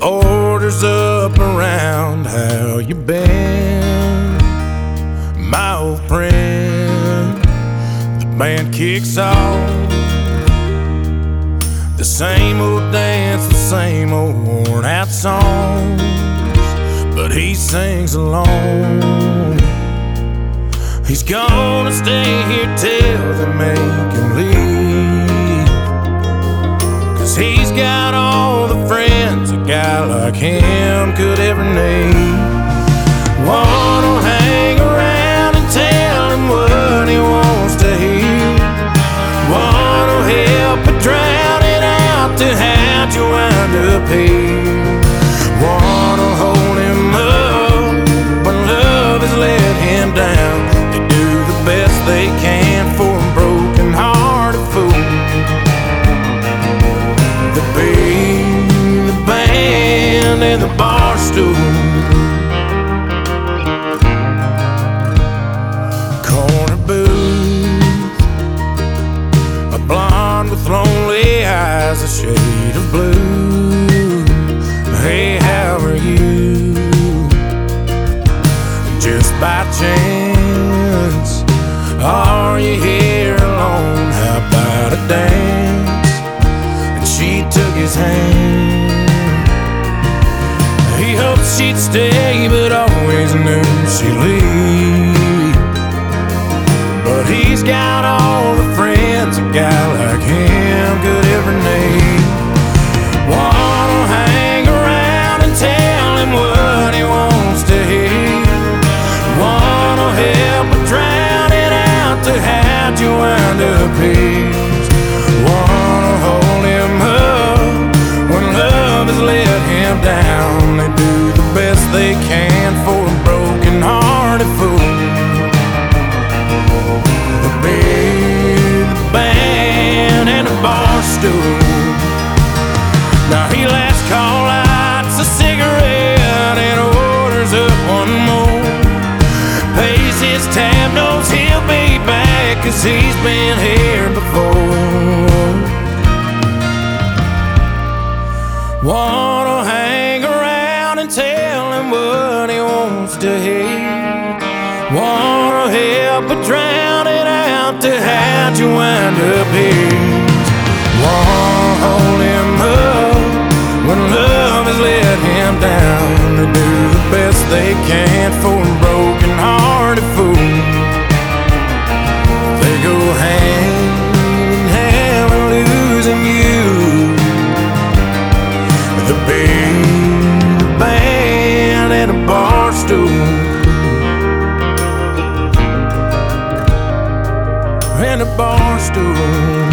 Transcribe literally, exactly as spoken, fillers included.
orders up around. How you been, my old friend? The band kicks off, the same old dance, the same old worn out songs, but he sings alone. He's gonna stay here till they make him leave, 'cause he's got all the friends a guy like him could ever need. One will hang around and tell him what he wants to hear. One will help but drown it out to how'd you wind up here. One will hold him up when love has let him down. They do the best they can for a broken-hearted fool. The beat, the band, and the bar stool. Corner booth, a blonde with lonely eyes, a shade of blue. Hey, how are you? Just by chance, are you here alone? How about a dance? And she took his hand. He hoped she'd stay, but always knew she'd leave. But he's got all the friends a guy like him could ever need. One will hang around and tell him what he wants to hear. One will help but drown it out to how'd you wind up here. One will hold him up when love has let him down. They do the best they can for a broken-hearted fool. The big band and a bar stool. Now he last call lights a cigarette and orders up one more. Pays his tab, knows he'll be back, 'cause he's been here before. One will hang around and tell him what he wants to hear. One will help but drown it out to how'd you wind up here. One will hold him up when love has let him down. They do the best they can for a broken-hearted fool. They go hand in hand with losing you. The big band and a bar stool. And a bar stool.